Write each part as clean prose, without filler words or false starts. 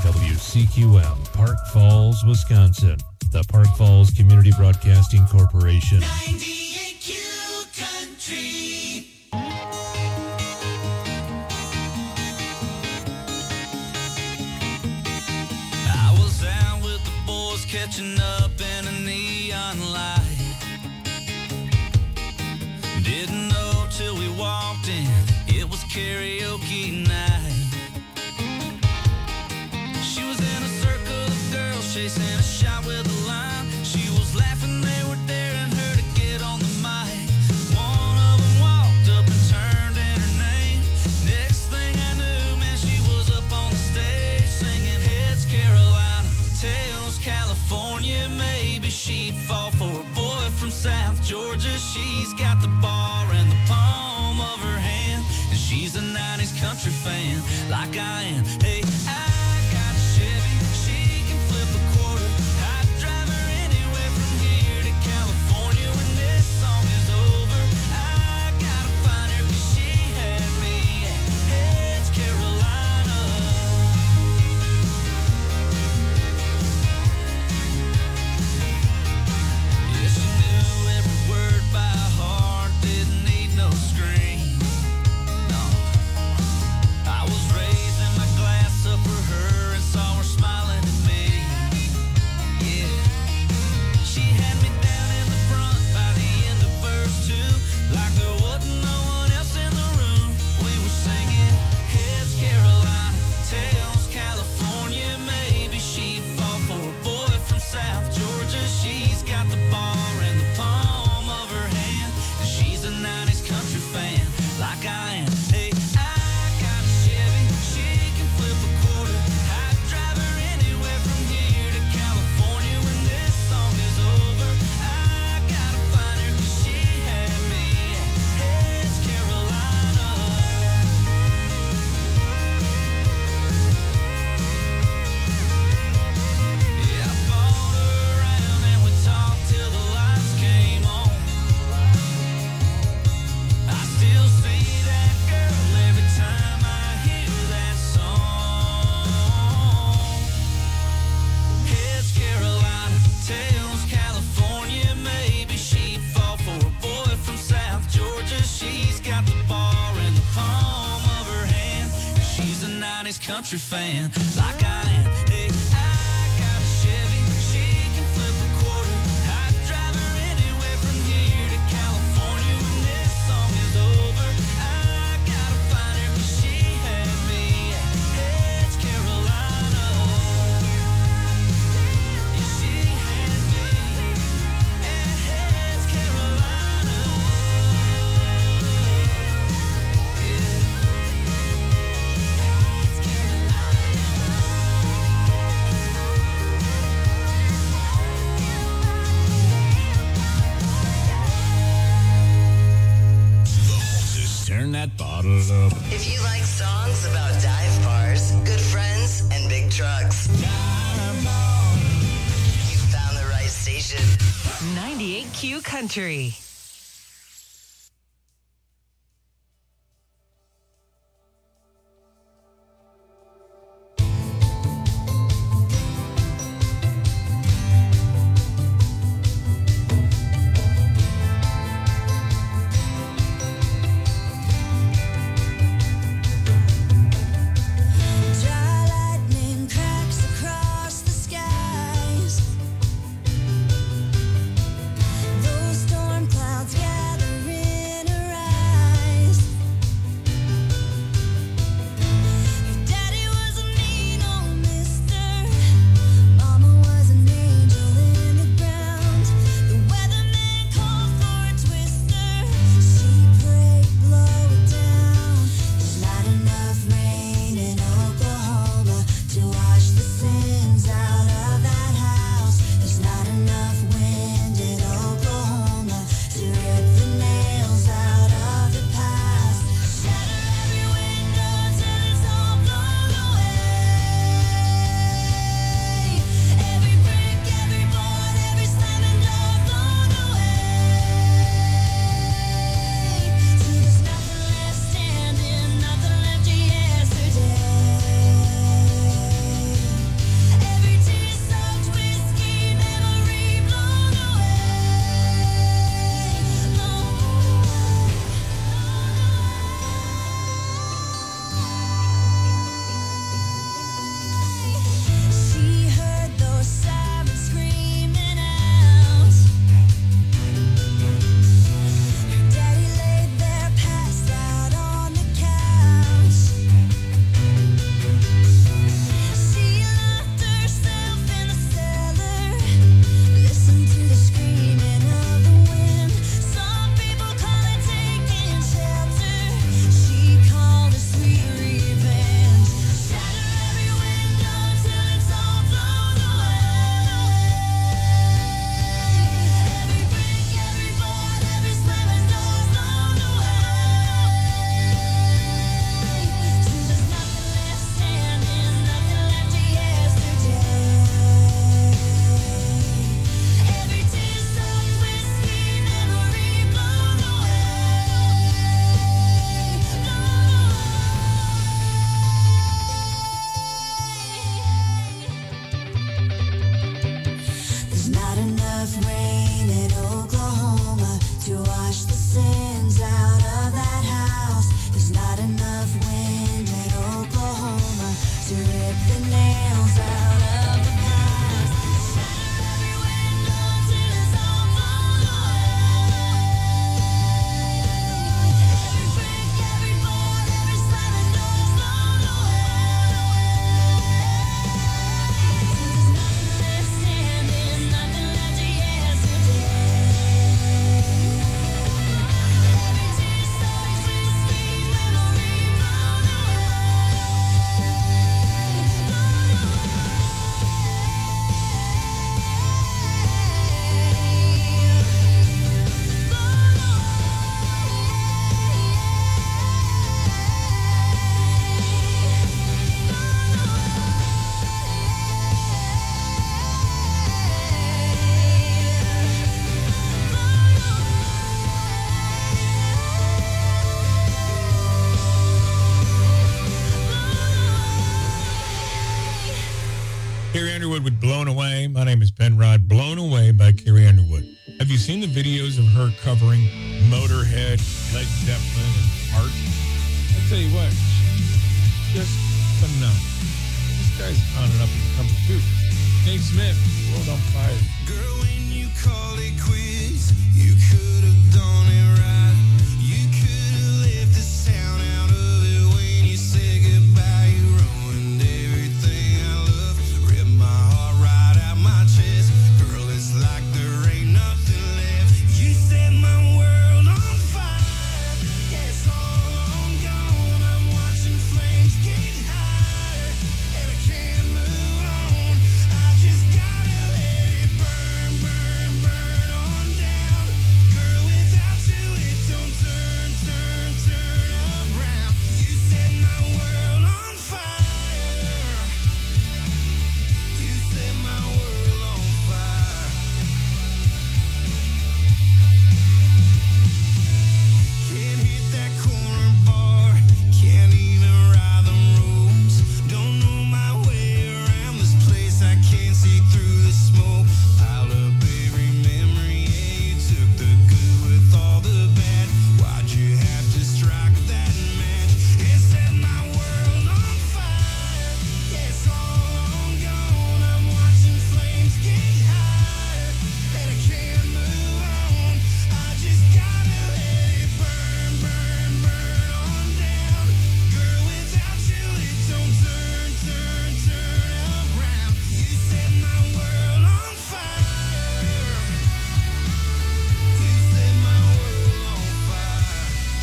WCQM, Park Falls, Wisconsin. The Park Falls Community Broadcasting Corporation. 98Q Country. I was out with the boys catching up in a neon light. Didn't know till we walked in, it was karaoke night. She was in a circle of girls chasing a shot with a line. She was laughing, they were daring her to get on the mic. One of them walked up and turned in her name. Next thing I knew, man, she was up on the stage singing Heads Carolina, Tails California. Maybe she'd fall for a boy from South Georgia. She's got the bar in the palm of her hand, and she's a 90s country fan like I am. Hey, I got a Chevy, she can flip a quarter. I'd drive her anywhere from here to California when this song is over. I gotta find her 'cause she had me at Heads Carolina. Yeah, she knew every word by heart, didn't need no screen. No, I was raising my glass up for her and saw her smiling at me. Yeah, she had me down in the front by the end of verse 2, like there wasn't no one else in the room. We were singing Heads Carolina, Tails California. Maybe she'd fall for a boy from South Georgia. She's got the bar in the palm of her hand, and she's a 90s country fan like I am. Hey, I got a Chevy, she can flip a quarter. I'd drive her anywhere from here to California when this song is over. I gotta find her 'cause she had me at Heads Carolina. Yeah, I followed her around and we talked till the lights came on. I still see that girl every time I hear that song. Heads Carolina, Tails California. Maybe she'd fall for a boy from South Georgia. She's got the bar in the palm of her hand, and she's a 90s country fan like I am. Hey, I got a Chevy, she can flip a quarter. I'd drive her anywhere from here to California when this song is over. I gotta find her 'cause she had me at Heads Carolina. Yeah, she had me at Heads Carolina. Turn that bottle up. If you like songs about dive bars, good friends, and big trucks, you found the right station. 98Q Country. Dry lightning cracks across the skies. Those storm clouds not enough rain in Oklahoma to wash the sins out of that house. There's not enough wind in Oklahoma to rip the nails out of the past. Shatter every window till it's all blown away. Every brick, every board, every slamming door's blown away. There's nothing left standing, nothing left of yesterday. Every tear soaked whiskey memory blown Carrie Underwood with Blown Away. My name is Ben Rod. Blown Away by Carrie Underwood. Have you seen the videos of her covering Motorhead, Led Zeppelin, and Heart? I'll tell you what, she's just phenomenal. This guy's on and up and coming too. Nate Smith, World on Fire. Girl, when you call it quits, you could have done it right. You could have left the sound out of it when you said goodbye. You ruined everything I love, ripped my heart right out my chest. Girl, it's like there ain't nothing left. You set my world on fire. Yeah, it's all gone. I'm watching flames get higher, and I can't move on. I just gotta let it burn, burn, burn on down. Girl, without you, it don't turn, turn, turn around. You set my world on fire. You set my world on fire. Can't hit that corner bar, can't even ride the roads. Don't know my way around this place, I can't see through the smoke. Piled up every memory, yeah, you took the good with all the bad. Why'd you have to strike that match? It set my world on fire. Yeah, it's all gone. I'm watching flames get higher, and I can't move on. I just gotta let it burn, burn, burn on down. Girl, without you, it don't turn, turn, turn around. You set my world on fire. You set my world on fire.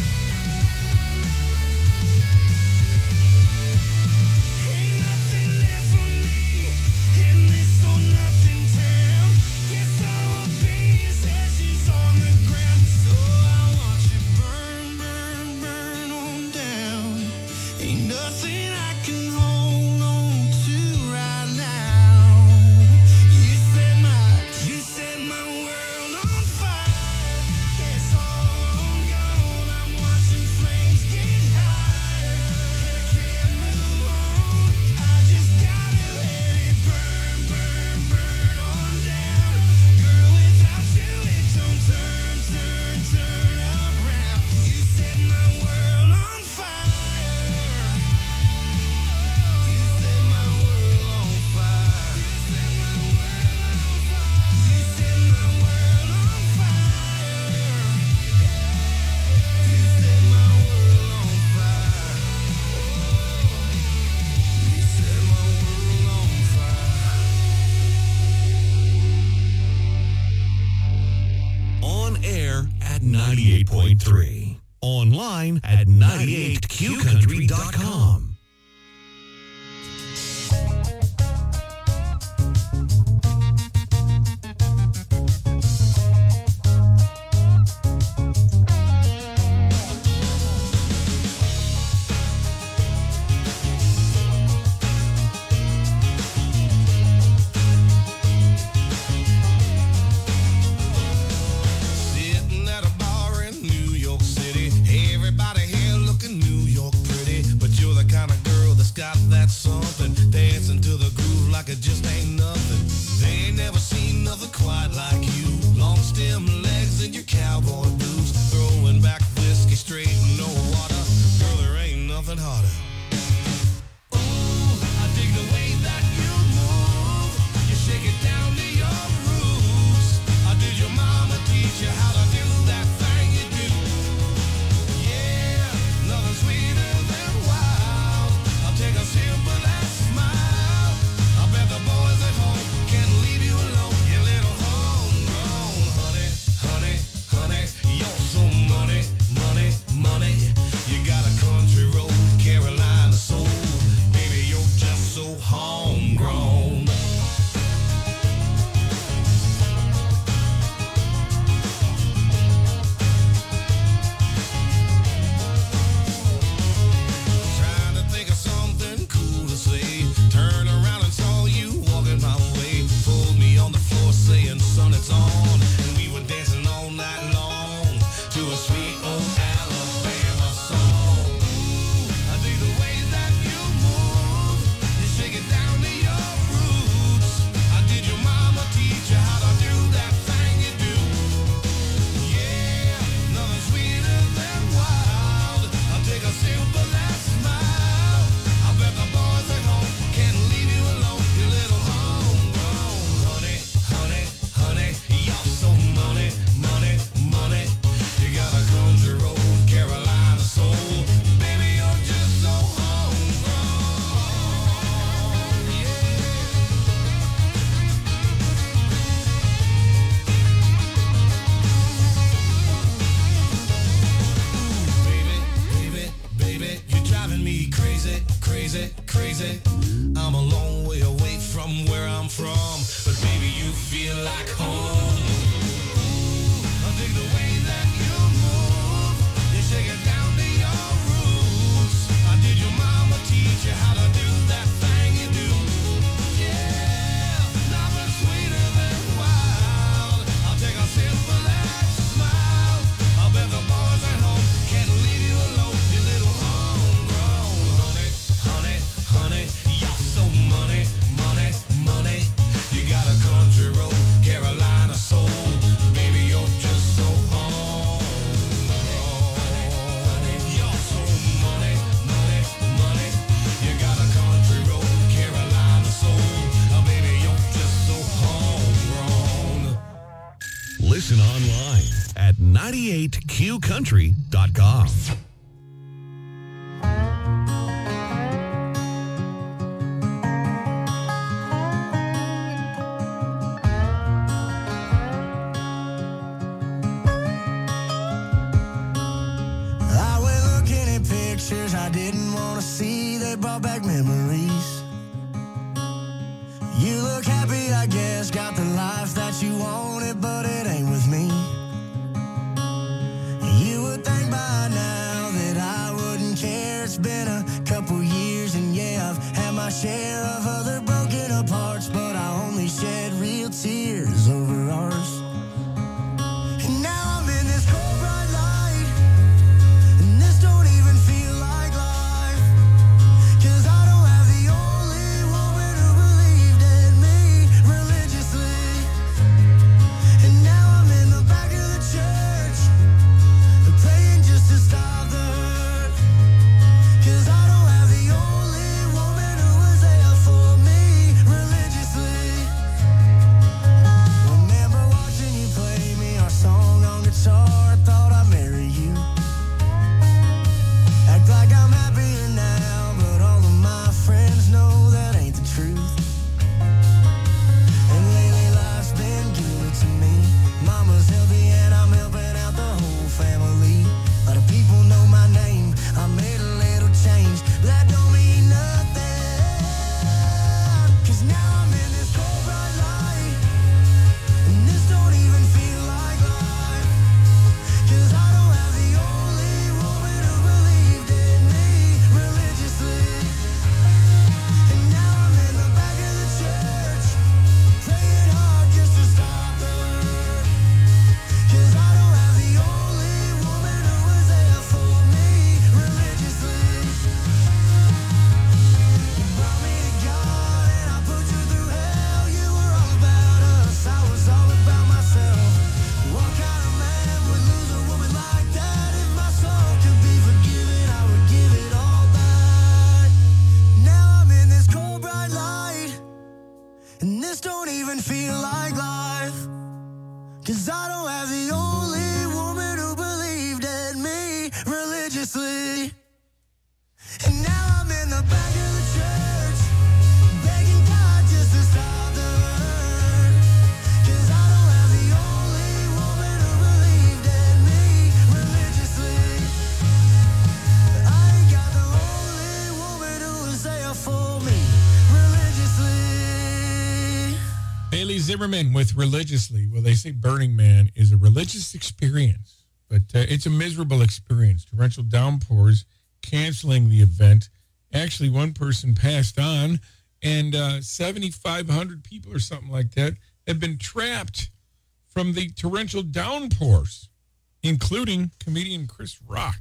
Ain't nothing left for me in this or nothing town. Guess I'll be as ashes on the ground. So I watch it burn, burn, burn on down. Ain't nothing I can hold on to right now. You set my world on fire. Yeah, it's all gone. I'm watching flames get higher, and I can't move on. I just gotta let it burn, burn, burn on down. Girl, without you, it don't turn, turn, turn around. You set my world on fire. You set my world on fire. You set my world on fire. You set my world on fire. You set my world on fire. On air at 98.3. Online at 98qcountry.com. Sitting at a bar in New York City, everybody here looking New York pretty, but you're the kind Listen online at 98qcountry.com. I went looking at pictures I didn't want to see. They brought back memories. You look happy, I guess, got the life that you wanted, but it ain't with me. You would think by now that I wouldn't care. It's been a couple years, and yeah, I've had my share of other broken apart, but I only shed real tears over ours. And now I'm in this cold bright light, and this don't even feel like life, 'cause I don't have the only woman who believed in me religiously. And now I'm in the back of the church, praying just to stop the hurt, 'cause I don't have the only woman who was there for me religiously. Remember watching you play me our song on guitar, I thought I'd marry you. Act like I'm happier now, but all of my friends know that ain't the truth. And lately life's been good to me. Mama's healthy and I'm helping out the whole family. A lot of people know my name, I made a little change, but that don't mean nothing. 'Cause now I'm in this cold bright light, and this don't even feel like life, 'cause I don't have the only woman who believed in me religiously. And now I'm in the back of the church, praying hard just to stop the hurt, 'cause I don't have the only woman who was there for me religiously. You brought me to God and I put you through hell. You were all about us, I was all about myself. What kind of man would lose a woman like that? If my soul could be forgiven, I would give it all back. Now I'm in this cold bright light, and this don't even feel like life, 'cause I don't have the only woman who believed in me religiously. And now I'm in the back of the church, begging God just to stop the hurt, 'cause I don't have the only woman who believed in me religiously. I ain't got the only woman who was there for me religiously. Bailey Zimmerman with Religiously. Well, they say Burning Man is a religious experience, but it's a miserable experience. Torrential downpours canceling the event. Actually, one person passed on, and 7,500 people or something like that have been trapped from the torrential downpours, including comedian Chris Rock.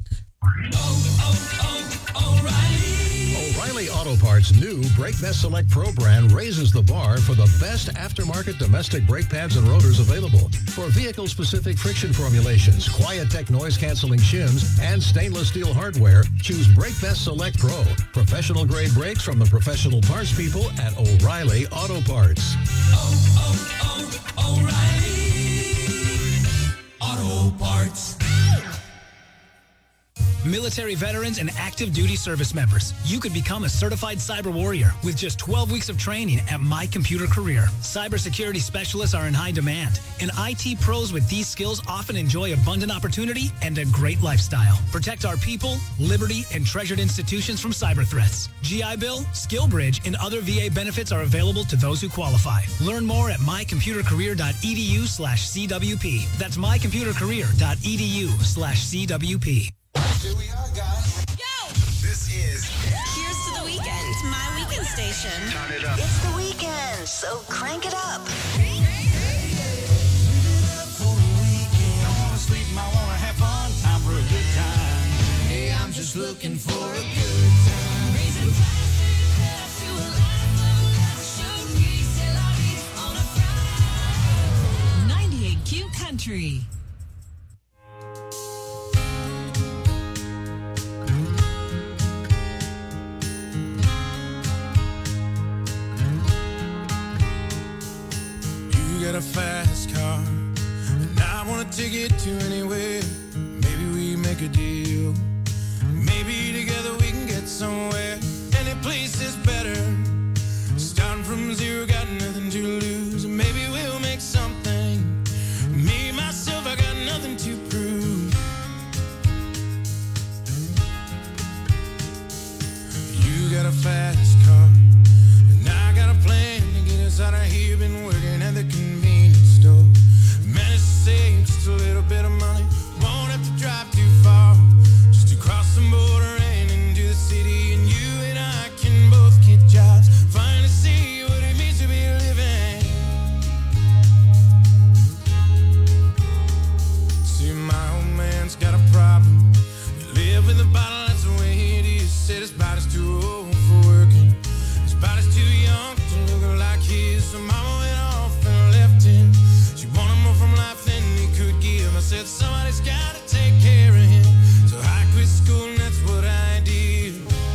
O'Reilly Auto Parts' new Brake Best Select Pro brand raises the bar for the best aftermarket domestic brake pads and rotors available. For vehicle-specific friction formulations, Quiet-Tech noise-canceling shims, and stainless steel hardware, choose Brake Best Select Pro. Professional-grade brakes from the professional parts people at O'Reilly Auto Parts. O'Reilly Auto Parts. Military veterans and active duty service members, you could become a certified cyber warrior with just 12 weeks of training at My Computer Career. Cybersecurity specialists are in high demand, and IT pros with these skills often enjoy abundant opportunity and a great lifestyle. Protect our people, liberty, and treasured institutions from cyber threats. GI Bill, SkillBridge, and other VA benefits are available to those who qualify. Learn more at mycomputercareer.edu/CWP. That's mycomputercareer.edu/CWP. Here we are, guys. Yo! This is Here's to the weekend. My weekend station. Turn It Up. It's the weekend, so crank it up. Live it up for the weekend. I wanna sleep, I wanna have fun. Time for a good time. Hey, I'm just looking for a good time. Raising plastic to a life of luxury. C'est la vie on a Friday. 98Q Country. You got a fast car, and I ticket to anywhere. Maybe we make a deal. Maybe together we can get somewhere. Any place is better. Starting from zero, got nothing to lose. Maybe we'll make something. Me, myself, I got nothing to prove. You got a fast car, and I got a plan to get us out of here. Been working at the convenience store. Managed to save just a little bit of money. Won't have to drive too far, just to cross the border and into the city. And you and I can both get jobs, finally see what it means to be living. See, my old man's got a problem. He live with a bottle, that's the way it is. Said his body's too old for working. His body's too young to look like his. So mama went off and left him. She wanted more from life than he could give. I said somebody's gotta take care of him. So I quit school and that's what I did.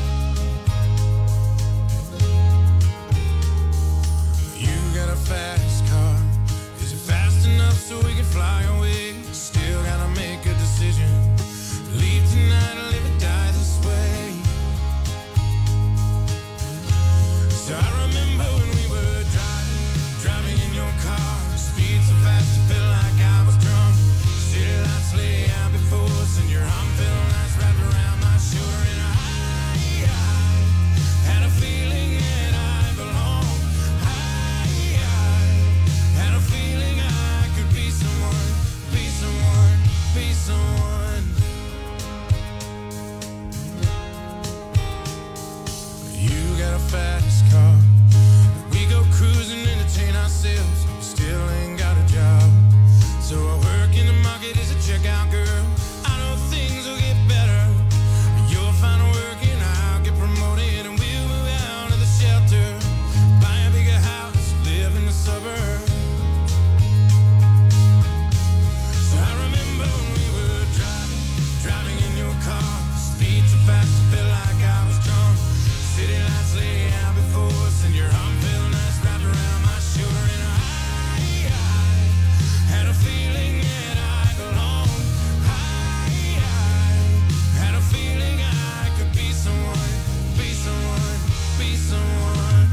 You got a fast car. Is it fast enough so we can fly away? Still gotta make a decision. Leave tonight or live or die this way. So I remember when we were driving in your car. Speed so fast it felt like I was drunk. City lights lay out before us and your arm felt nice wrapped around my shoulder. And I had a feeling that I belonged. I had a feeling I could be someone, be someone, be someone. You got a fast car. We go cruising, entertain ourselves. Still ain't got a job. So I work in the market as a checkout girl. I know things will get better. You'll find work and I'll get promoted. And we'll move out of the shelter. Buy a bigger house, live in the suburbs. So I remember when we were driving in your car. Speed so fast it felt like I was drunk. City lights lay out before us and your arm felt nice wrapped around my shoulder. And I had a feeling that I belonged. I had a feeling I could be someone, be someone, be someone.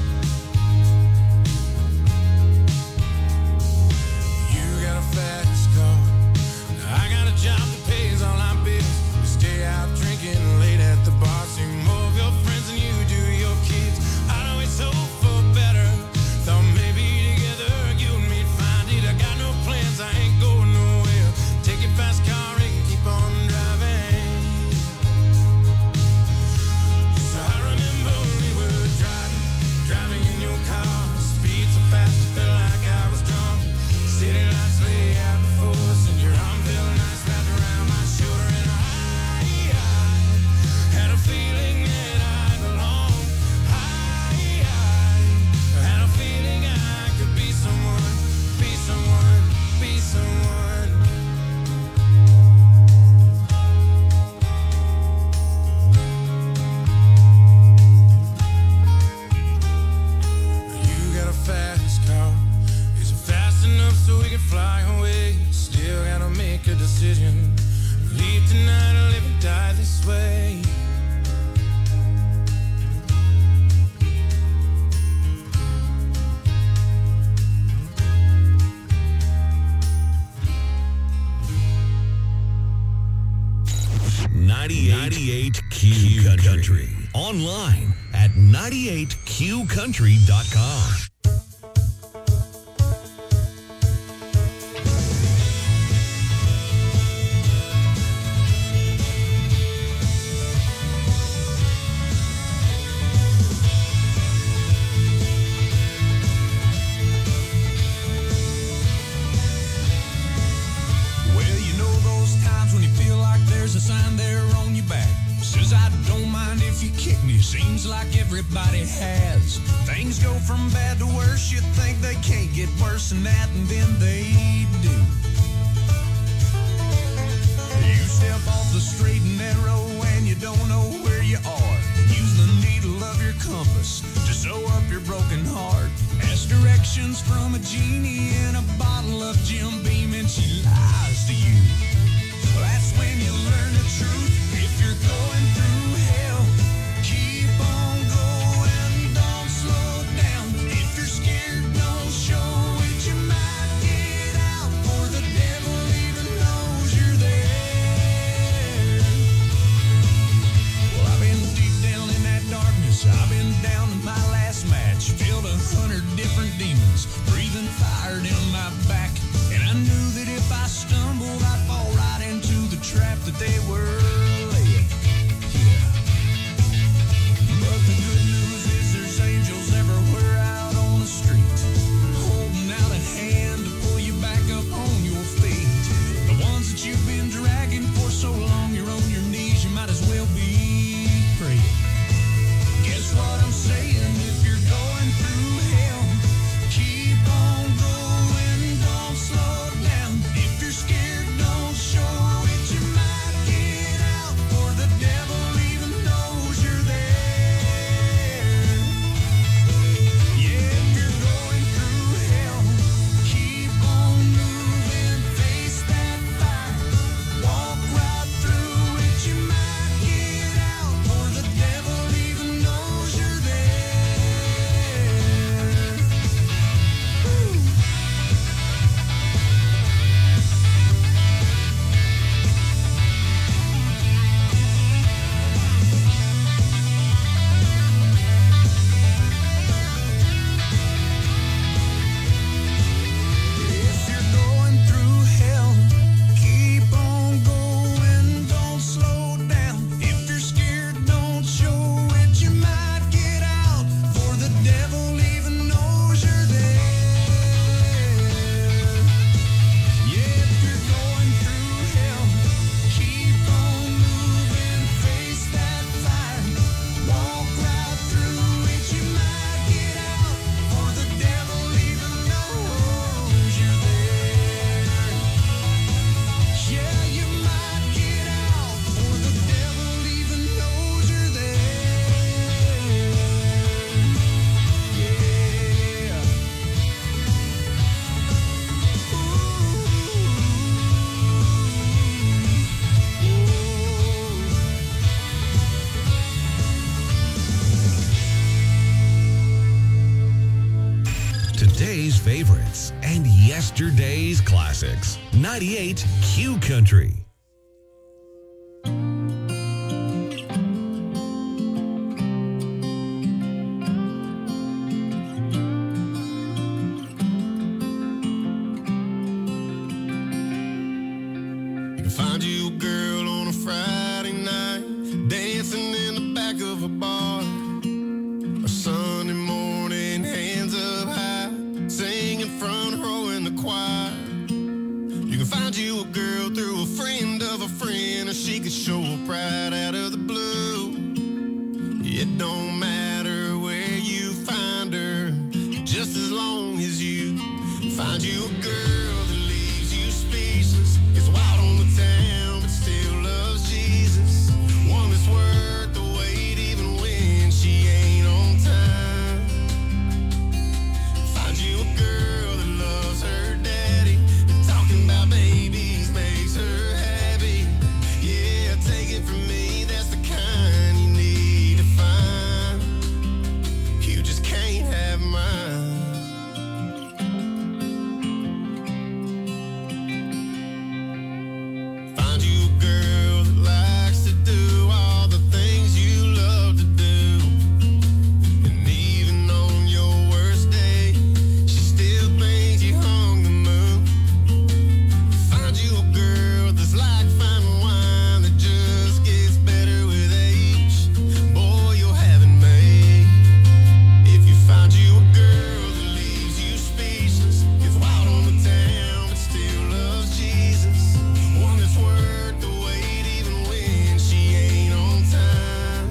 You got a fast car. I got a job that pays all our bills. We stay out drinking late at the bar. See more of your friends than you do your kids. I always hope for better. Thought maybe together you and me'd find it. I got no plans, I ain't going nowhere. Take your fast car and keep on driving. So I remember when we were driving in your car. Speed so fast it felt like I was drunk. City lights lay out before us and your arm felt nice wrapped around my shoulder. And I had a feeling that I belonged. I had a feeling I could be someone, be someone, be someone. You got a fast car. Is it fast enough so we can fly away? Still gotta make a decision. Leave tonight or live or die this way. .98 Q Country. Online at 98QCountry.com. Well, you know those times when you feel like there's a sign there on your back. Says I don't mind if you kick me. Seems like everybody has. Things go from bad to worse. You think they can't get worse than that, and then they do. You step off the straight and narrow and you don't know where you are. Use the needle of your compass to sew up your broken heart. Ask directions from a genie in a bottle of Jim Beam and she lies. so long you're on your knees, you might as well be praying. Guess what I'm saying? If you're going through hell, keep on going, don't slow down. If you're scared, don't show it, you might get out, or the devil even knows you're there. Yeah, if you're going through hell, keep on moving, face that fire, walk right through it, you might get out, or the devil even knows you're there. Woo. If you're going through hell, keep on going, don't slow down. If you're scared, don't show it, you might get out, for the devil even knows you're there. Yeah, if you're going through hell, keep on moving, face that fire, walk right through it, you might get out, for the devil even knows you're there. Yeah, you might get out, for the devil even knows you're there. Yeah. Today's favorites and yesterday's classics. 98 Q Country. You can find you a girl on a Friday night, dancing in the back of a bar. A Sunday morning, hands up high, singing front row in the choir. You can find you a girl through a friend of a friend, or she could show up right out of the blue. It don't matter where you find her, just as long as you find you a girl that leaves you speechless. Gets wild on the town, but still loves Jesus. One that's worth the wait, even when she ain't on time. Find you a girl that loves her daddy, and talking about babies makes her happy. Yeah, take it from me, that's the kind you need to find. You just can't have mine. Find you a girl that likes to do all the things you love to do. And even on your worst day, she still thinks you hung the moon. Find you a girl that's like fine wine that just gets better with age. Boy, you'll have it made. If you find you a girl that leaves you speechless, gets wild on the town but still loves Jesus. One that's worth the wait, even when she ain't on time.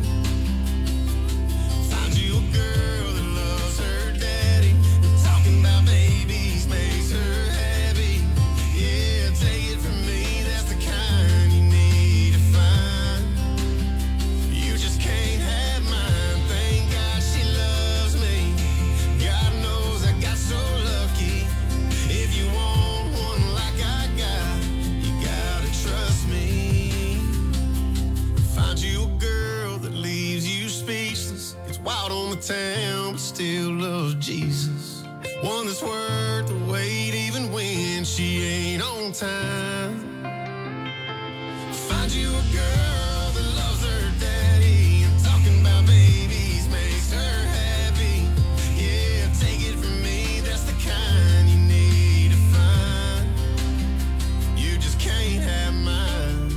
Find you a girl that loves her daddy, and talking about babies makes her happy. Yeah, take it from me, that's the kind you need to find. You just can't have mine. Thank God she loves me. God knows I got so lucky. If you want one like I got, you gotta trust me. Find you a girl that leaves you speechless. Gets wild on the town, but still loves Jesus. One that's worth the wait, even when she ain't on time. Find you a girl that loves her daddy, and talking about babies makes her happy. Yeah, take it from me, that's the kind you need to find. You just can't have mine.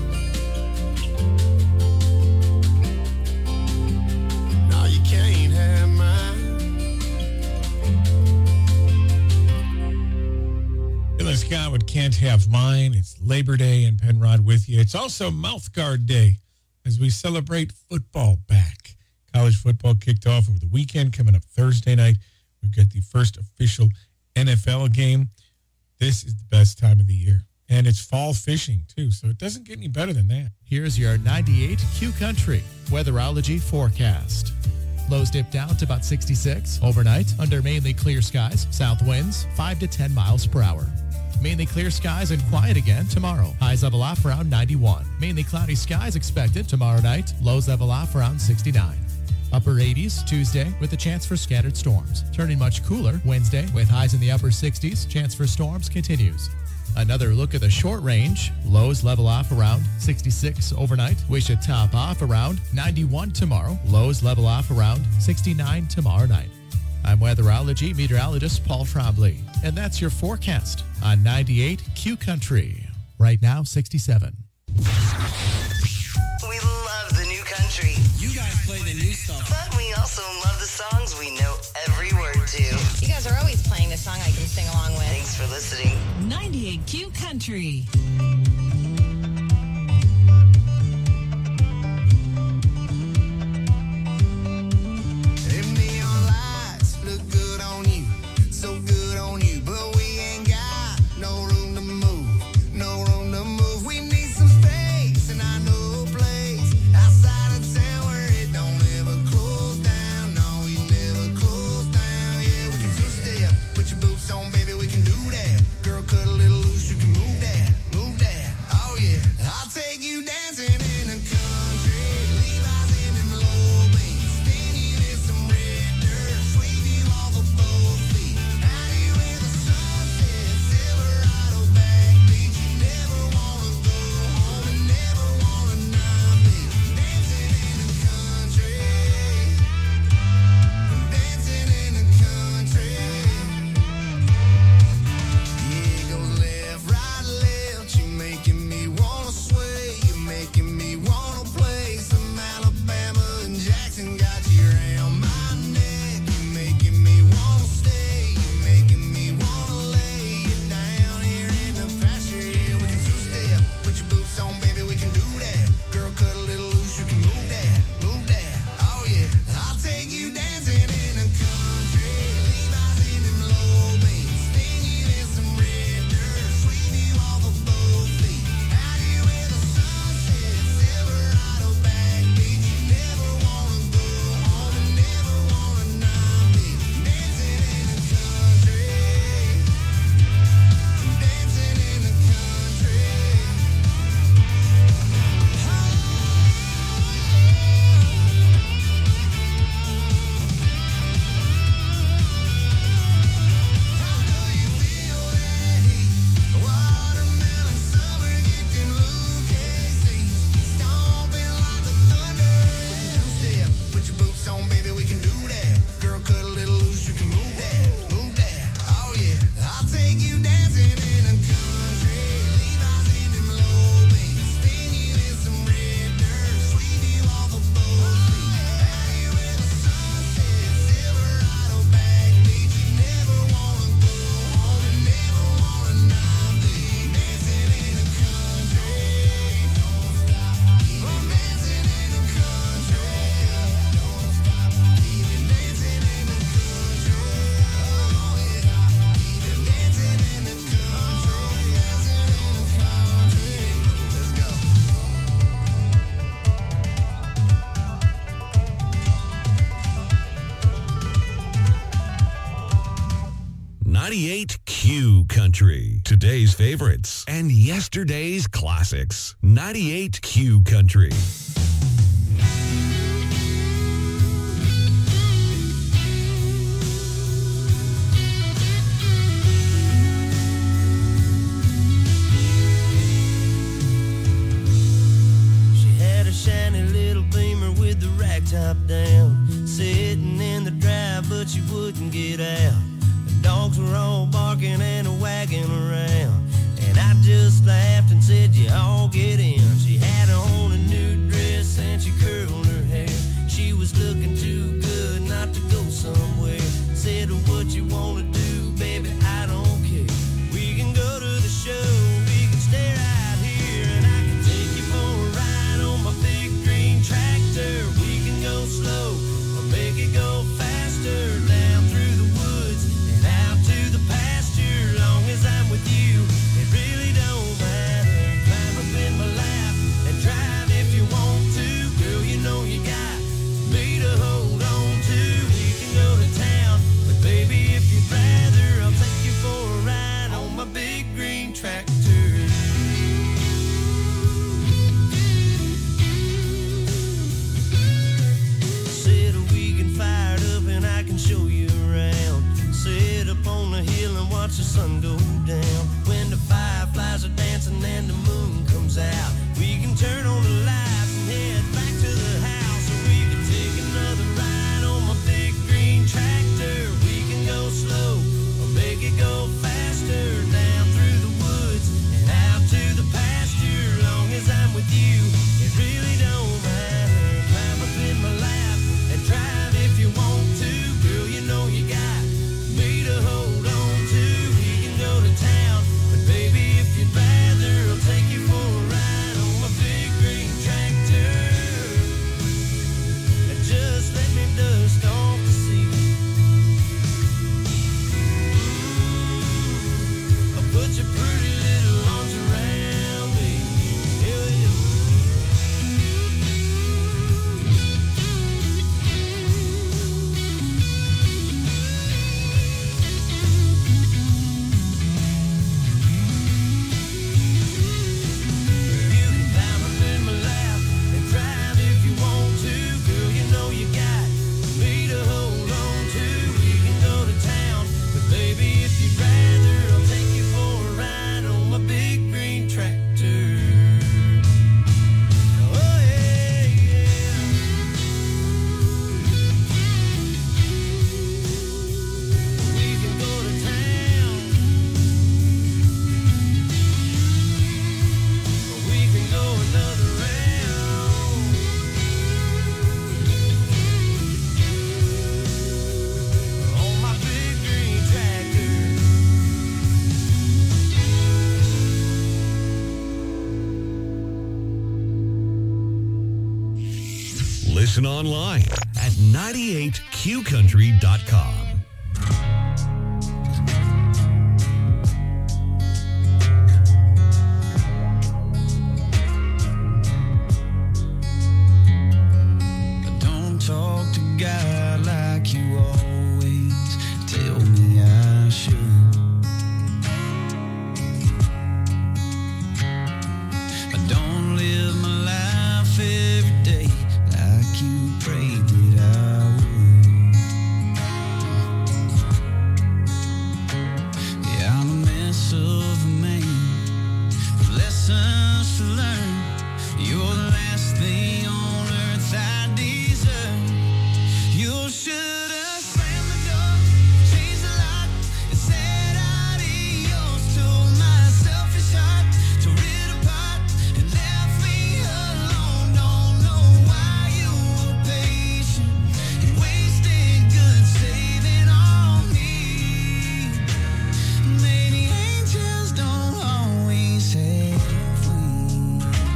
No, you can't have mine. Scott with Can't can't have mine. It's Labor Day and Penrod with you. It's also Mouth Guard Day as we celebrate football back. College football kicked off over the weekend. Coming up Thursday night, we've got the first official NFL game. This is the best time of the year. And it's fall fishing, too, so it doesn't get any better than that. Here's your 98 Q Country weatherology forecast. Lows dip down to about 66 overnight under mainly clear skies. South winds 5 to 10 miles per hour. Mainly clear skies and quiet again tomorrow. Highs level off around 91. Mainly cloudy skies expected tomorrow night. Lows level off around 69. Upper 80s Tuesday with a chance for scattered storms. Turning much cooler Wednesday with highs in the upper 60s. Chance for storms continues. Another look at the short range. Lows level off around 66 overnight. We should top off around 91 tomorrow. Lows level off around 69 tomorrow night. I'm weatherology meteorologist Paul Trombley, and that's your forecast on 98 Q Country. Right now, 67. We love the new country. You guys play the new stuff. But we also love the songs we know every word to. You guys are always playing this song I can sing along with. Thanks for listening. 98 Q Country. Them neon lights look good on you, so good on you, but we ain't got no room to move, no room to move. We need some space, and I know a place outside of town where it don't ever close down. No, we never close down. Yeah, we can two-step, put your boots on, baby, we can do that. Girl, cut a little loose, you can move that, move that. Oh yeah, I'll take you dancing in the country, Levi's in them low beans, spin you in some red dirt, sweep you off of both feet. Out here where the sun sets, Silverado back beach. You never wanna go home and never wanna not be dancing in the country, dancing in the country. Yeah, it goes left, right, left. You making me wanna sway. You making me wanna play some Alabama and Jackson. Got you around my neck. You making me wanna stay. You making me wanna lay you down here in the pasture. Yeah, we can two-step. Put your boots on, baby, we can do that. Girl, cut a little loose, you can move that, move that. Oh yeah, I'll take you dancing in the country. Levi's in them low beans, spin you in some red dirt, sweep you off of both feet. Out here where the sun sets, Silverado back beach. You never wanna go home and never wanna not be dancing in the country, dancing in the country. Watermelon summer, get them Lucas seeds, stomping like the thunder. Two-step, put your boots on, baby, we can do that. Girl, cut a little loose, you can move that, move that. Oh yeah, I'll take you dancing in the country. Levi's in them low beans, spin you in some red dirt, sweep you off of both feet. Out here where the sun sets, Silverado back beach. You never wanna go home and never wanna not be dancing in the country. Don't stop, keep on dancing in the country. Don't stop, keep it dancing in the country. Oh yeah, keep it dancing in the country, dancing in the country. Let's go. 98 Q Country. Today's favorites and yesterday's classics. 98 Q Country. She had a shiny little Beamer with the rack top down, sitting in the drive, but she wouldn't get out. The dogs were all barking and wagging around, and I just laughed and said, "You all get in." She had on a new dress and she curled her hair. She was looking too good not to go somewhere. Said, "What you wanna do, baby? I don't care. We can go to the show. tractor. Said we can fire it up and I can show you around. Sit up on the hill and watch the sun go down. When the fireflies are dancing and the moon comes out, we can turn on the lights and head back to the house. Or we can take another ride on my big green tractor. We can go slow or make it go faster, down through the woods and out to the pasture. Long as I'm with you, it really don't matter. Climb up in my lap and drive if you want to. Girl, you know you got me to hold on to. We can go to town, but baby, if you'd rather, I'll take you for a ride on my big green tractor. And just let me dust off the seat. I'll put your pretty little arms around me. Yeah, yeah. You can climb up in my lap and drive if you want to. Girl, you know you got me to hold on to. We can go to town, but baby, if you'd rather, I'll take you for a ride on my big green tractor. Oh yeah, yeah. We can go to town. We can go another round on my big green tractor. Listen online at 98qcountry.com. Don't talk to God like you always tell me I should. I don't live my life every day like you prayed that I would. Yeah, I'm a mess of a man with lessons to learn. You're the last thing on earth I deserve. You should have slammed the door, changed the lock, and said adios to my selfish heart. Tore it apart and left me alone. Don't know why you were patient and wasted good saving on me. Maybe angels don't always have wings.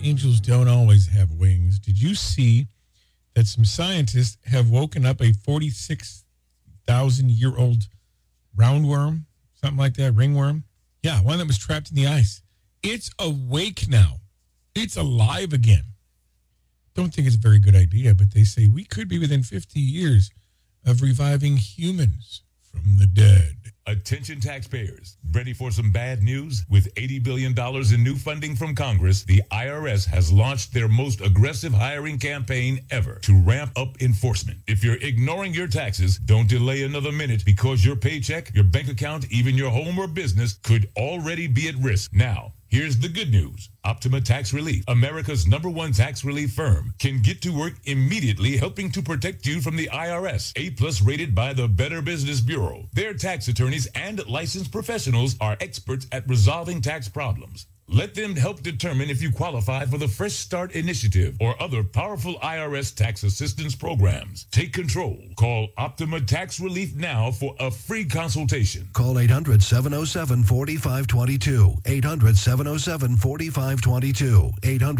angels don't always have wings. Did you see that some scientists have woken up a 46,000-year-old roundworm, something like that, ringworm? Yeah, one that was trapped in the ice. It's awake now. It's alive again. Don't think it's a very good idea, but they say we could be within 50 years of reviving humans from the dead. Attention taxpayers, ready for some bad news? With $80 billion in new funding from Congress, the IRS has launched their most aggressive hiring campaign ever to ramp up enforcement. If you're ignoring your taxes, don't delay another minute because your paycheck, your bank account, even your home or business could already be at risk. Now, here's the good news. Optima Tax Relief, America's #1 tax relief firm, can get to work immediately helping to protect you from the IRS. A+ rated by the Better Business Bureau. Their tax attorneys and licensed professionals are experts at resolving tax problems. Let them help determine if you qualify for the Fresh Start Initiative or other powerful IRS tax assistance programs. Take control. Call Optima Tax Relief now for a free consultation. Call 800-707-4522. 800-707-4522.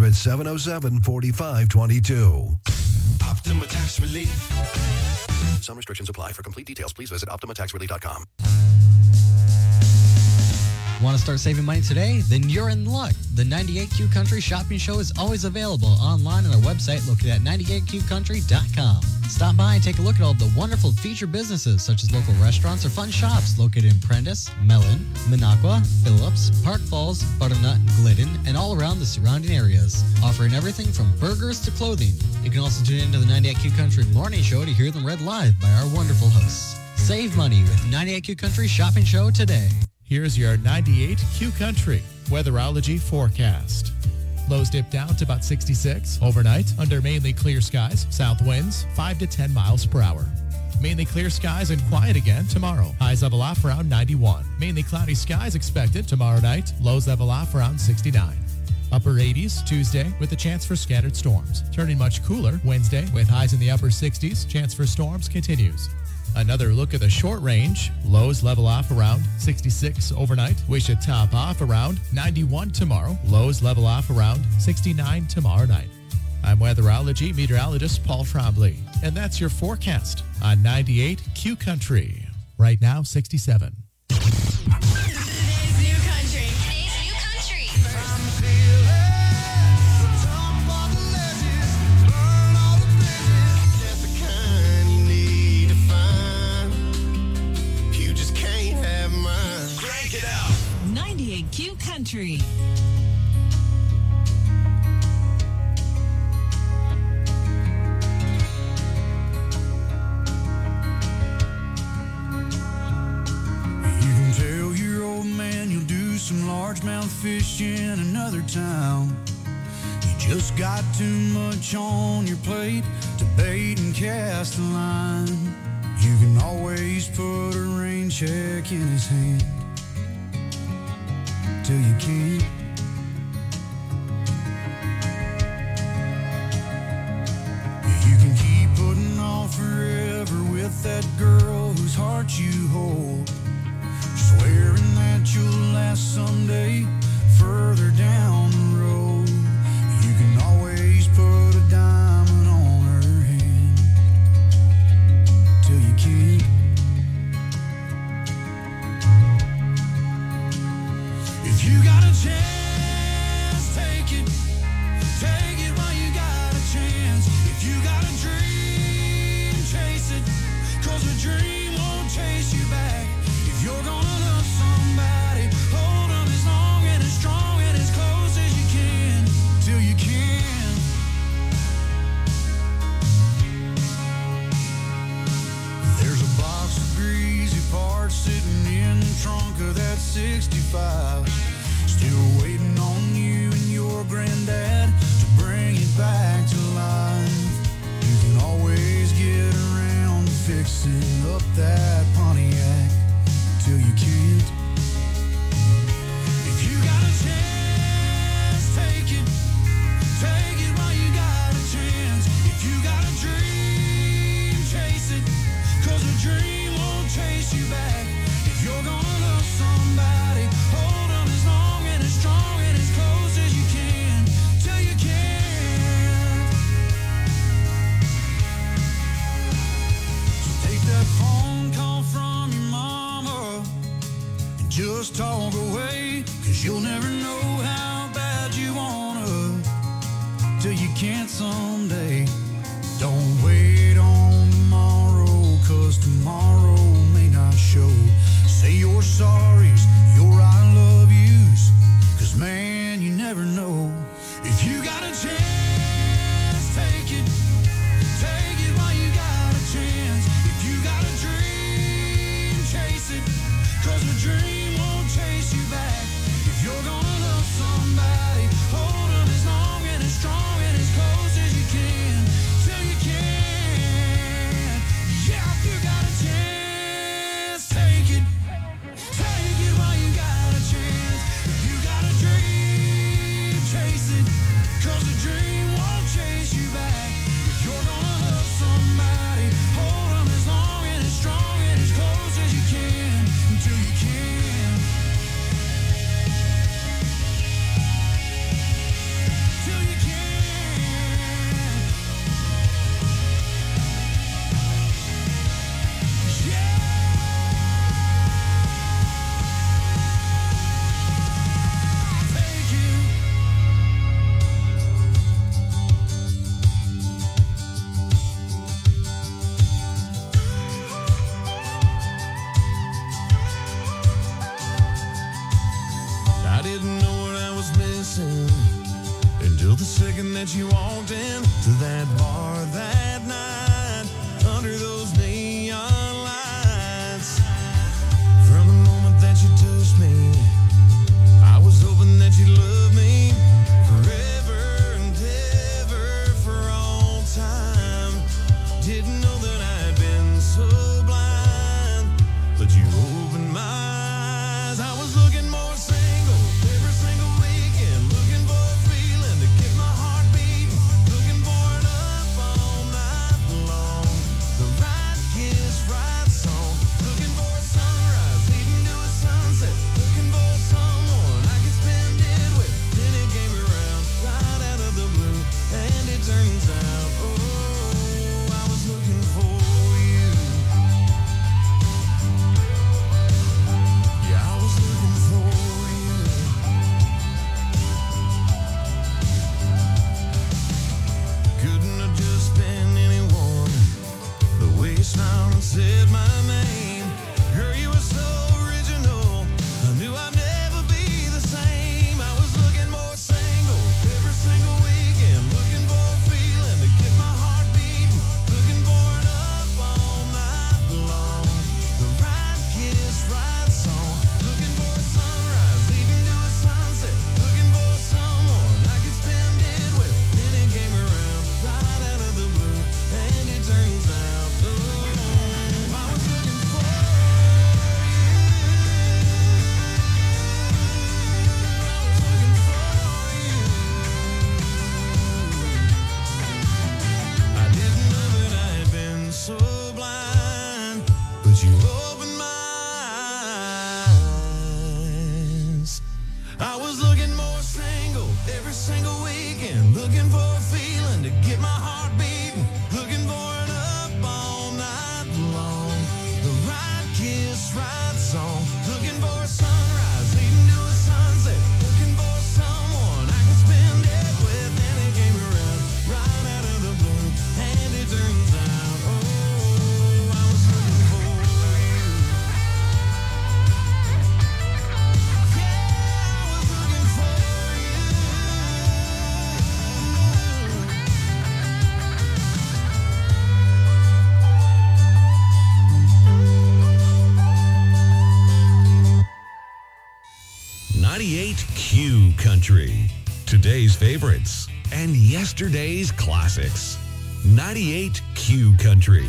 800-707-4522. Optima Tax Relief. Some restrictions apply. For complete details, please visit OptimaTaxRelief.com. Want to start saving money today? Then you're in luck. The 98Q Country Shopping Show is always available online on our website located at 98QCountry.com. Stop by and take a look at all the wonderful featured businesses such as local restaurants or fun shops located in Prentice, Mellon, Minocqua, Phillips, Park Falls, Butternut, Glidden, and all around the surrounding areas, offering everything from burgers to clothing. You can also tune into the 98Q Country Morning Show to hear them read live by our wonderful hosts. Save money with 98Q Country Shopping Show today. Here's your 98Q Country weatherology forecast. Lows dip down to about 66 overnight under mainly clear skies. South winds 5 to 10 miles per hour. Mainly clear skies and quiet again tomorrow. Highs level off around 91. Mainly cloudy skies expected tomorrow night. Lows level off around 69. Upper 80s Tuesday with a chance for scattered storms. Turning much cooler Wednesday with highs in the upper 60s. Chance for storms continues. Another look at the short range. Lows level off around 66 overnight. We should top off around 91 tomorrow. Lows level off around 69 tomorrow night. I'm weatherology meteorologist Paul Trombley, and that's your forecast on 98Q Country. Right now, 67. Today's new country. Just the kind you need to find. You just can't have mine. Crank it out. 98Q Country. You can tell your old man you'll do some largemouth fish in another town. You just got too much on your plate to bait and cast a line. You can always put a rain check in his hand till you can't. You can keep putting off forever with that girl whose heart you hold, swearing that you'll last someday further down the road. You can always put a diamond on her hand till you can't. If you got a chance, take it. Take it while you got a chance. If you got a dream, chase it. 'Cause a dream won't chase you back. If you're gonna love somebody, hold them as long and as strong and as close as you can, till you can. There's a box of greasy parts sitting in the trunk of that 65, still waiting on you and your granddad to bring it back to life. You can always get around to fixing up that Pontiac till you can't. If you got a chance, take it. Take it while you got a chance. If you got a dream, chase it. 'Cause a dream won't chase you back. If you're gonna love somebody, hold them as long and as strong and as close as you can, till you can. that phone call from your mama and just talk away, 'cause you'll never know how bad you wanna till you can't someday. Don't wait on tomorrow, 'cause tomorrow may not show. Say your sorries, your I love yous, 'cause man, you never know. If you got a chance, take it. Take it while you got a chance. If you got a dream, chase it, 'cause a dream won't chase you back. If you're gonna love somebody, hold them as long and as strong and as close as you can, till you can. Yeah, if you got a chance, take it. Take it while you got a chance. If you got a dream, chase it, 'cause a dream won't chase you back. If you're gonna love somebody, hold them as long and as strong and as close as you can, until you can. Till you can. Yeah. Take you. I didn't know what I was missing until the second that you walked in to that bar that night under those neon lights. From the moment that you touched me, I was hoping that you'd love me forever and ever for all time. Didn't know that I'd been so blind, but you opened my eyes. I was looking more single every single weekend, looking for a feeling to get my heart beating, looking for it up all night long. The right kiss, right song, looking for a sunrise leading to a sunset, looking for someone I could spend it with. Then it came around right out of the blue, and it turns out, oh, I was looking for you. Yeah, I was looking for you. Couldn't have just been anyone. The way you smiled and said my name, girl, you were so original. I knew I'd never be the same. I was looking more single every single weekend, looking for a feeling to get my heart beating, looking for it up all night long. The right kiss, right song, looking for a sunrise leading to a sunset, looking for someone I could spend it with. Then it came around right out of the blue, and it turns out, oh, I was looking for you. I was looking for you. I didn't know that I had been so blind, but you opened my eyes. I was looking more single every single weekend, looking for a feeling to get my heart beating, looking for it up all night long. The right kiss, right song, looking for a sunrise leading to a sunset, looking for someone I can spend it with. And it came around right out of the blue, and it turns out, oh, I was looking for you. Yeah, I was looking for you. Q Country. Today's favorites and yesterday's classics. 98 Q Country.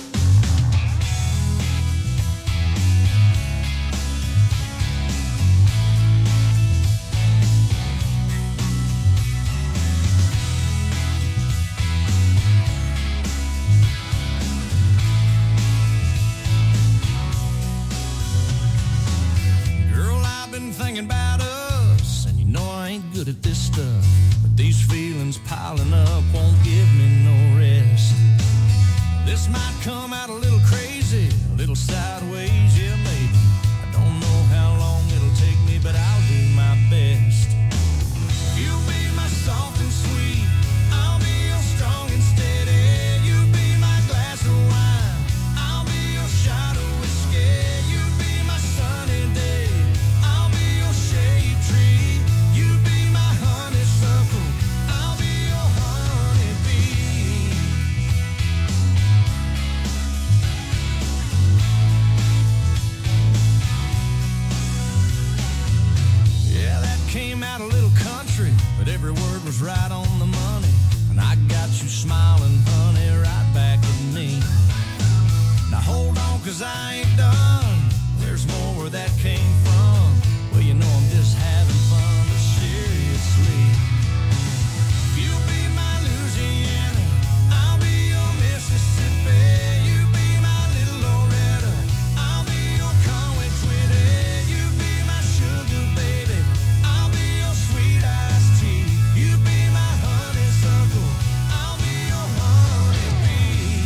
Girl, I've been thinking about us, and you know I ain't good at this stuff, but these feelings piling up won't give me no rest. This might come 'cause I ain't done. There's more where that came from. Well, you know I'm just having fun, but seriously. You'll be my Louisiana, I'll be your Mississippi. You be my little Loretta, I'll be your Conway Twitty. You be my sugar baby, I'll be your sweet iced tea. You be my honeysuckle, I'll be your honeybee.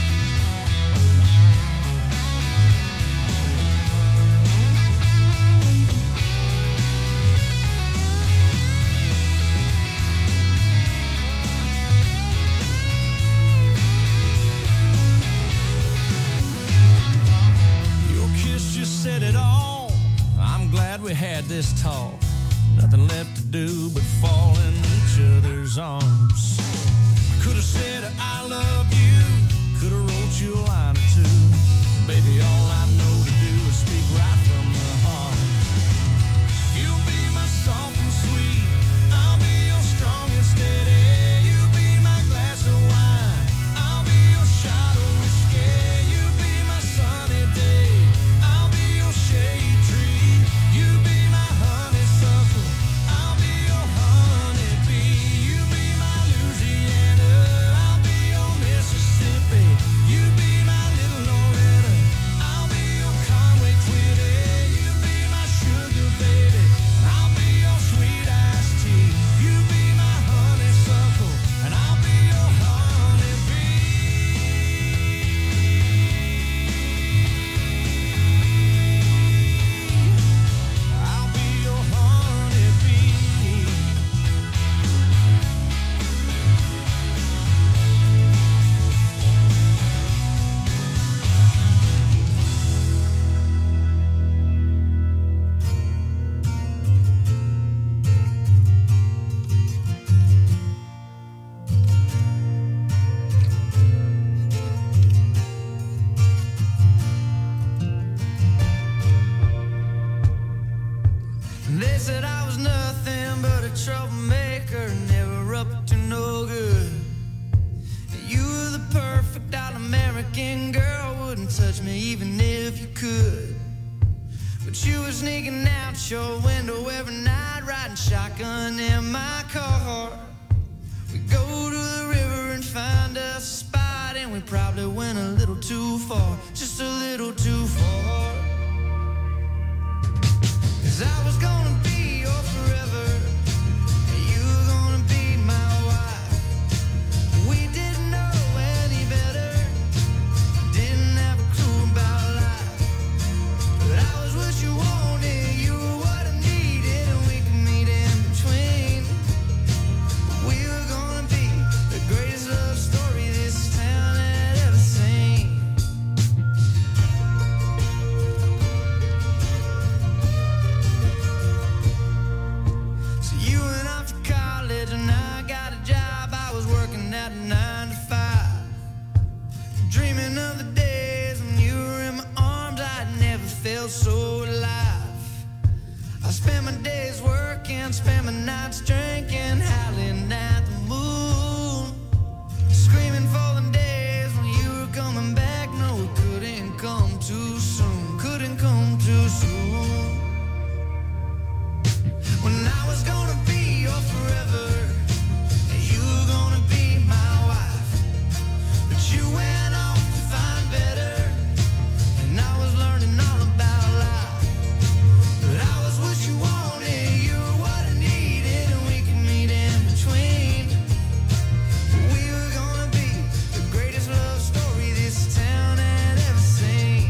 Your kiss just said it all. I'm glad we had this talk. Nothing left to do but fall in each other's arms. Could have said I love you, could have wrote you a line or two. Baby, all I know to do is speak right from the heart. You'll be my soft and sweet, I'll be your strong and steady. You be my glass of wine, I'll be your shot of whiskey. You be my sunny day, I'll be your shade tree. You be my honeysuckle, I'll be your honeybee. You be my Louisiana, I'll be your Mississippi. You be my little Loretta, I'll be your Conway Twitty. You be my sugar baby, I'll be your sweet iced tea. You be my honeysuckle, and I'll be your honeybee. I'll be your honeybee. They said I was nothing but a troublemaker, never up to no good. You were the perfect all-American girl, wouldn't touch me even if you could. But you were sneaking out your window every night, riding shotgun in my car. We go to the river and find us a spot, and we probably went a little too far, just a little too far. 'Cause I was gonna be your forever, and you were gonna be my wife. We didn't know any better, didn't have a clue about life. But I was what you wanted, you were what I needed, and we could meet in between. We were gonna be the greatest love story this town had ever seen. So you went off to college and I got a job. I was working at a 9 to 5, dreaming of the days when you were in my arms. I'd never felt so alive. I spent my days working, spent my nights drinking, howling at the moon, screaming for the days when you were coming back. No, it couldn't come too soon, couldn't come too soon. When I was gonna be your forever, and you were gonna be my wife. But you went off to find better, and I was learning all about life. But I was what you wanted, you were what I needed, and we could meet in between. We were gonna be the greatest love story this town had ever seen.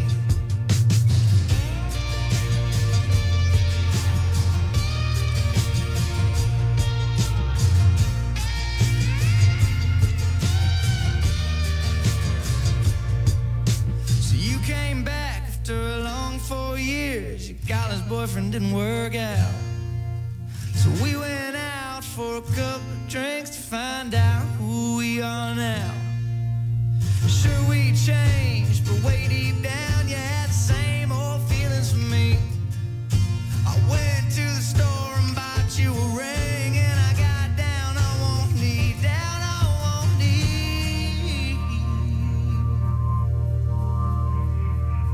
So you came back after a long 4 years. Your college boyfriend didn't work out. So we went out for a couple of drinks to find out who we are now. Sure, we changed, but way deep down, you had the same old feelings for me. I went to the store and bought you a ring, and I got down on one knee, down on one knee.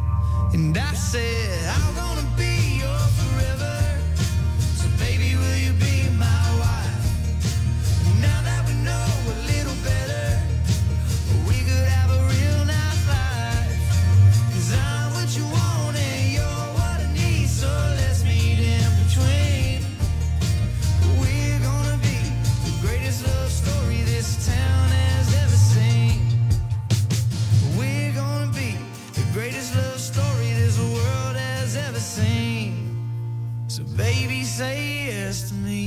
And I said, I'm gonna be your forever. So baby, will you be my wife? Now that we know a little better, we could have a real nice life. 'Cause I'm what you want and you're what I need, so let's meet in between. We're gonna be the greatest love story this town has ever seen. We're gonna be the greatest love story this world has ever seen. So baby, say yes to me.